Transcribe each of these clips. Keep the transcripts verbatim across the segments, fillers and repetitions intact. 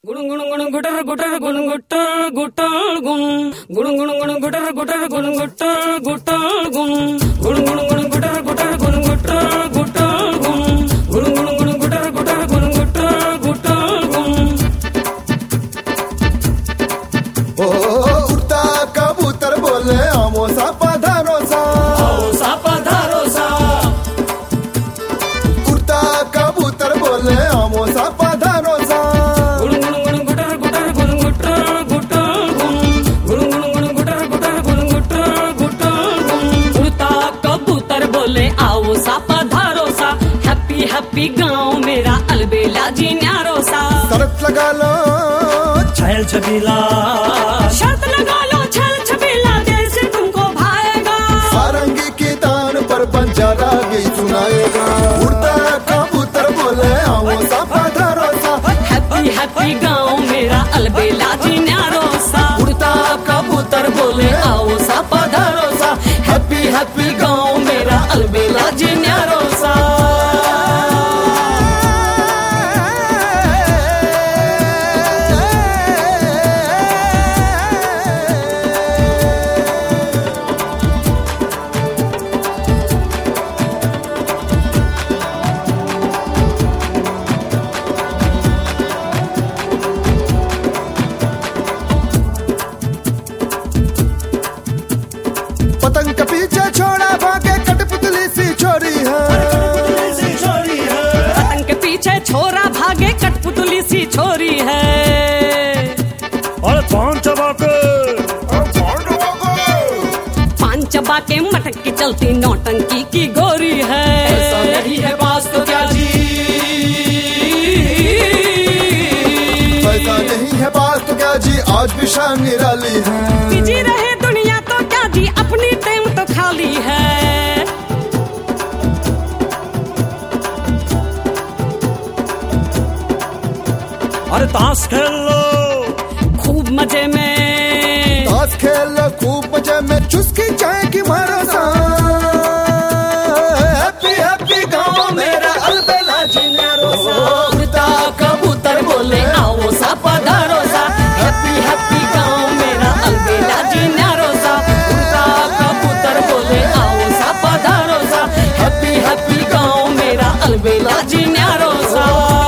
गुण गुण गुण गुटर गुटर गुण गुटर गुटर गुण गुण गुण गुण गुटर गुटर गुण गुटर गुटर गुण गुण गुण गुण गुटर गुटर गुण गुटर गुटर गुण गुण गुण गुण गुटर गुटर गुण गुटर गुटर गुण। ओ उड़ता कबूतर बोले आमो सा पधारो सा, आओ सा पधारो सा। उड़ता कबूतर बोले आमो सा पधारो सा। आओ सा पधारो सा, हैप्पी हैप्पी गाँव मेरा अलबेला जी न्यारो सा। शर्त लगा लो छैल छबीला, शर्त लगा लो छैल छबीला, दिल से तुमको भाएगा। सारंगी की तान पर बंजारा गीत सुनाएगा। उड़ता कबूतर बोले आओ सा पधारो सा, हैप्पी हैप्पी गाँव मेरा अलबेला जी न्यारो सा। उड़ता कबूतर बोले आओ सा पधारो सा, हैप्पी हैप्पी गाँव मेरा अलबेला जी न्यारो सा। पतंग के पीछे छोड़ा भागे कठपुतली सी छोरी है। पतंग के पीछे छोरा भागे कठपुतली सी छोरी है। और पान चबा के पान चबा के मटक की चलती नौटंकी की गोरी है। ऐसा नहीं है बात तो क्या जी, ऐसा नहीं है बात तो क्या जी, आज भी शान निराली है। बिजी रहे दुनिया तो क्या जी, अपनी टाइम तो खाली है। अरे ताश खेल लो खूब मजे में, ताश खेल लो खूब मजे में, चुस्की चाय की मारो सा। हैप्पी हैप्पी गाँव मेरा अलबेला जी न्यारो सा। उड़ता कबूतर बोले आओ सा पधारो सा, हैप्पी हैप्पी गाँव मेरा अलबेला जी न्यारो सा। उड़ता कबूतर बोले आओ सा पधारो सा, हैप्पी हैप्पी गाँव मेरा अलबेला जी न्यारो सा।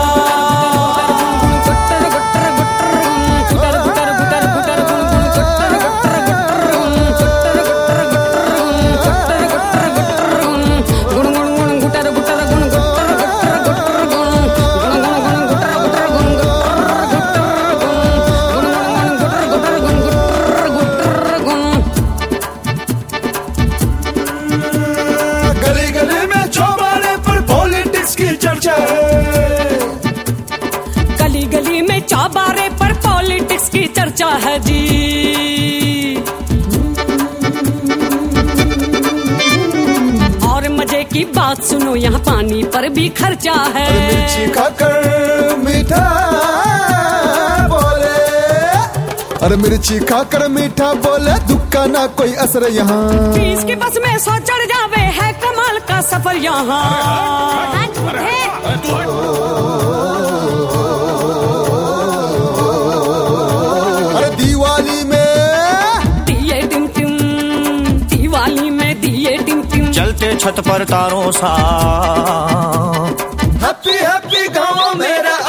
गली गली में चौबारे पर पॉलिटिक्स की चर्चा है। गली गली में चौबारे पर पॉलिटिक्स की चर्चा है जी। और मजे की बात सुनो, यहाँ पानी पर भी खर्चा है। मिर्ची खाकर मीठा बोले, अरे मिर्ची खाकर मीठा बोले, दुख का ना कोई असर यहाँ। बीस की बस में सौ चढ़ जावे, है कमाल का सफर यहाँ। अरे दिवाली में दिए टिम टिम, दिवाली में दिए टिम टिम, चलते छत पर तारों सा। हैप्पी हैप्पी गाँव मेरा